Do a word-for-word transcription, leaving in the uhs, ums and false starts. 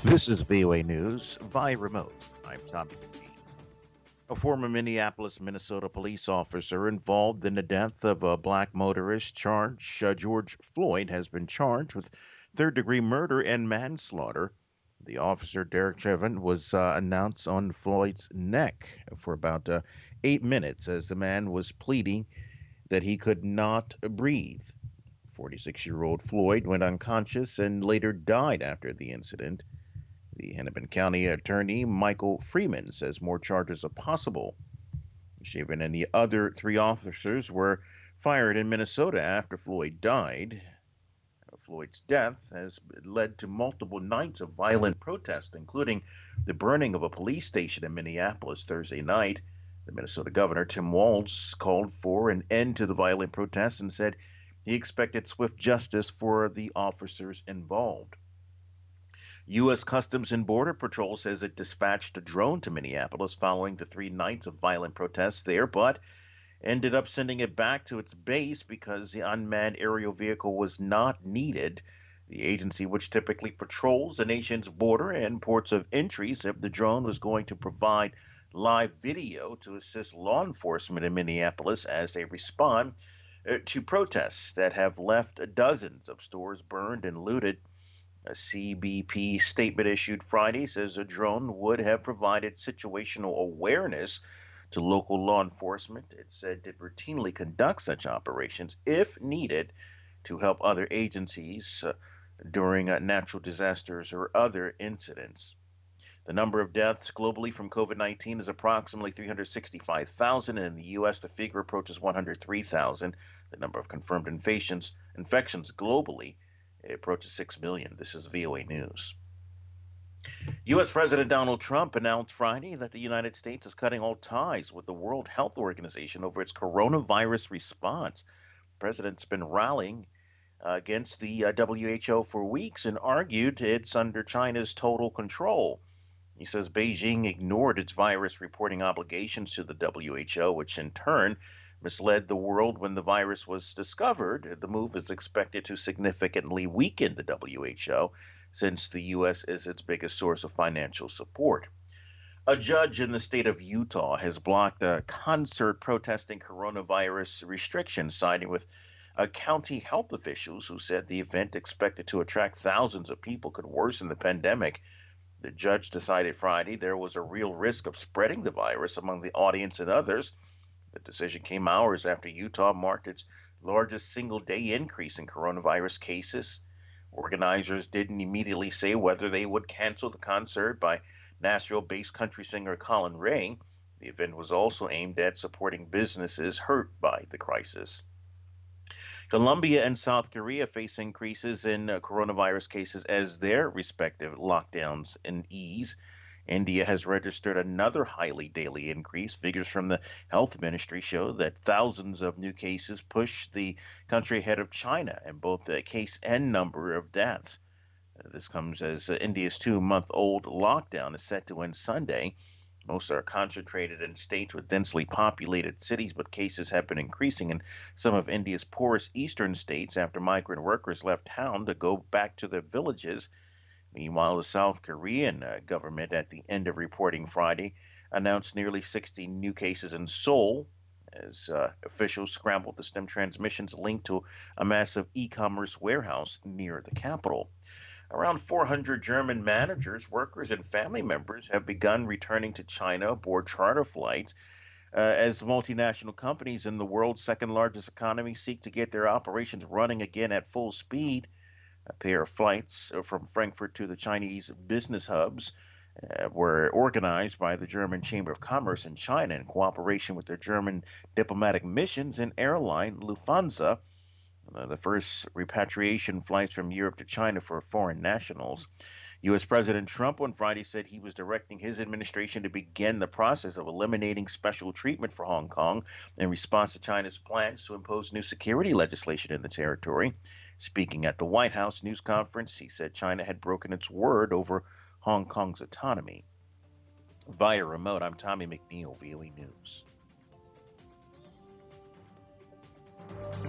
This is V O A News via remote. I'm Tommy McGee. A former Minneapolis, Minnesota police officer involved in the death of a black motorist charged, uh, George Floyd, has been charged with third degree murder and manslaughter. The officer, Derek Chauvin, was uh, announced on Floyd's neck for about uh, eight minutes as the man was pleading that he could not breathe. forty-six year old Floyd went unconscious and later died after the incident. The Hennepin County Attorney Michael Freeman says more charges are possible. Shaven and the other three officers were fired in Minnesota after Floyd died. Floyd's death has led to multiple nights of violent protest, including the burning of a police station in Minneapolis Thursday night. The Minnesota Governor Tim Walz called for an end to the violent protests and said he expected swift justice for the officers involved. U S. Customs and Border Patrol says it dispatched a drone to Minneapolis following the three nights of violent protests there, but ended up sending it back to its base because the unmanned aerial vehicle was not needed. The agency, which typically patrols the nation's border and ports of entry, said the drone was going to provide live video to assist law enforcement in Minneapolis as they respond uh, to protests that have left dozens of stores burned and looted. A C B P statement issued Friday says a drone would have provided situational awareness to local law enforcement. It said it routinely conducts such operations if needed to help other agencies uh, during uh, natural disasters or other incidents. The number of deaths globally from COVID nineteen is approximately three hundred sixty-five thousand, and in the U S the figure approaches one hundred three thousand. The number of confirmed infections, infections globally it approaches six million. This is V O A News. U S. President Donald Trump announced Friday that the United States is cutting all ties with the World Health Organization over its coronavirus response. The president's been rallying uh, against the uh, W H O for weeks and argued it's under China's total control. He says Beijing ignored its virus reporting obligations to the W H O, which in turn misled the world when the virus was discovered. The move is expected to significantly weaken the W H O since the U S is its biggest source of financial support. A judge in the state of Utah has blocked a concert protesting coronavirus restrictions, siding with uh, county health officials who said the event, expected to attract thousands of people, could worsen the pandemic. The judge decided Friday there was a real risk of spreading the virus among the audience and others. The decision came hours after Utah marked its largest single-day increase in coronavirus cases. Organizers didn't immediately say whether they would cancel the concert by Nashville-based country singer Colin Ray. The event was also aimed at supporting businesses hurt by the crisis. Colombia and South Korea face increases in uh, coronavirus cases as their respective lockdowns ease. India has registered another highly daily increase. Figures from the health ministry show that thousands of new cases push the country ahead of China in both the case and number of deaths. Uh, this comes as uh, India's two-month-old lockdown is set to end Sunday. Most are concentrated in states with densely populated cities, but cases have been increasing in some of India's poorest eastern states after migrant workers left town to go back to their villages. Meanwhile, the South Korean uh, government, at the end of reporting Friday, announced nearly sixty new cases in Seoul as uh, officials scrambled to stem transmissions linked to a massive e-commerce warehouse near the capital. Around four hundred German managers, workers, and family members have begun returning to China aboard charter flights uh, as multinational companies in the world's second largest economy seek to get their operations running again at full speed. A pair of flights from Frankfurt to the Chinese business hubs uh, were organized by the German Chamber of Commerce in China in cooperation with their German diplomatic missions and airline Lufthansa, uh, the first repatriation flights from Europe to China for foreign nationals. U S. President Trump on Friday said he was directing his administration to begin the process of eliminating special treatment for Hong Kong in response to China's plans to impose new security legislation in the territory. Speaking at the White House news conference, he said China had broken its word over Hong Kong's autonomy. Via remote, I'm Tommy McNeil, V O A News.